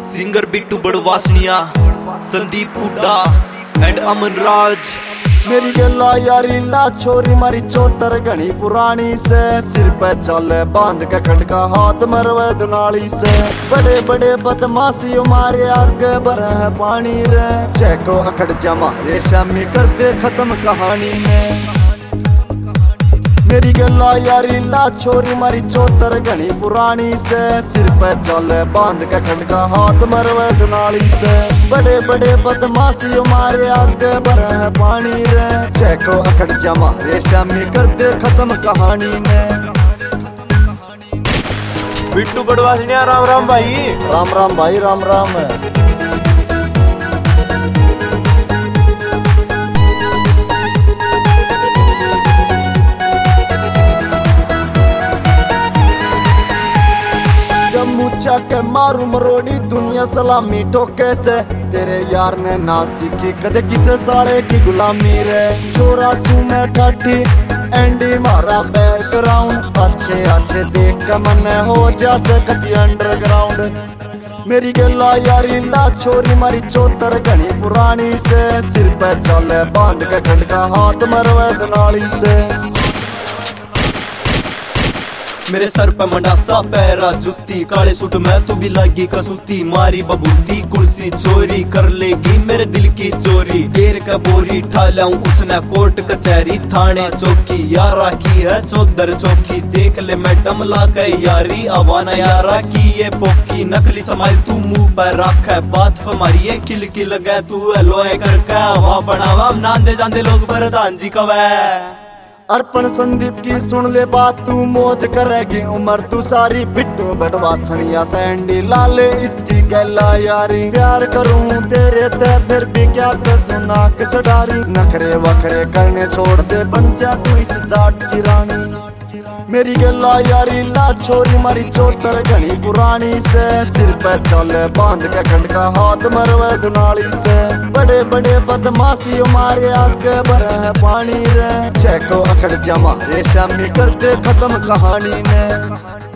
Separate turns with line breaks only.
Singer Bittu Badwasniya, Sandeep Hooda and Aman Raj.
मेरी गला यारी ला छोरी मारी चौतर घनी पुरानी से, सिर पे चले बांध के खटका हाथ मरवे दुनाली से। बड़े बड़े बदमाशी मारे आगे भरे है पानी रे, चेको अकड़ जमा रेशमी कर दे खत्म कहानी में। मेरी गला यारी ला छोरी मारी चौतर घनी पुरानी से, सिर पे चले बांध के खटका हाथ मरवे दुनाली से। बड़े बड़े बदमाशी मारे आगे भरे है पानी रे, चेको अकड़ जमा रेशमी कर दे खत्म कहानी में।
बिट्टू बड़वासनिया राम राम भाई।
राम राम भाई, राम राम। मुचा के मारू मरोड़ी दुनिया सलामी ठोके से, तेरे यार ने ना सीखी कदे किसे साड़े की गुलामी रे। छोरा सू में ठाठी एंडी मारा बैकग्राउंड, अच्छे अच्छे देख के मन हो जैसे कति अंडरग्राउंड। मेरी गला यारी ला छोरी मारी चौतर घनी पुरानी से, सिर पे चले बांध के खटका हाथ मरवे दुनाली से।
मेरे सर पे मंडासा पैरा जुत्ती, काले सूट में तू भी लागी कसूती। मारी बबूती कुर्सी चोरी कर लेगी मेरे दिल की चोरी। घेर का बोरी ठा लाऊं उसने कोर्ट कचहरी थाने चौकी। यारा की है चौधर चौकी, देख ले मैडम ला के यारी। आवाना यारा की ये पोकी, नकली समाइल तू मुंह पर रख है। बात हमारी ये किल की लगे तू लोए करके हवा बनावा। नांदे जांदे लोग प्रधान जी कवे।
अर्पण संदीप की सुन ले बात, तू मौज करेगी उम्र तू सारी। बिट्टू बड़वासनिया सैंडी लाले इसकी गला यारी। प्यार करूं तेरे ते फिर भी क्या कर तू नाक चढ़ारी। नखरे वखरे करने छोड़ दे बन जा तू इस जाट की रानी। मेरी गला यारी ला छोरी मारी चौतर घनी पुरानी से, सिर पे चले बांध के खटका हाथ मरवे दुनाली से। बड़े बड़े बदमाशी मारे आगे भरे है पानी रे, चेको अकड़ जमा रेशमी कर दे खत्म कहानी ने।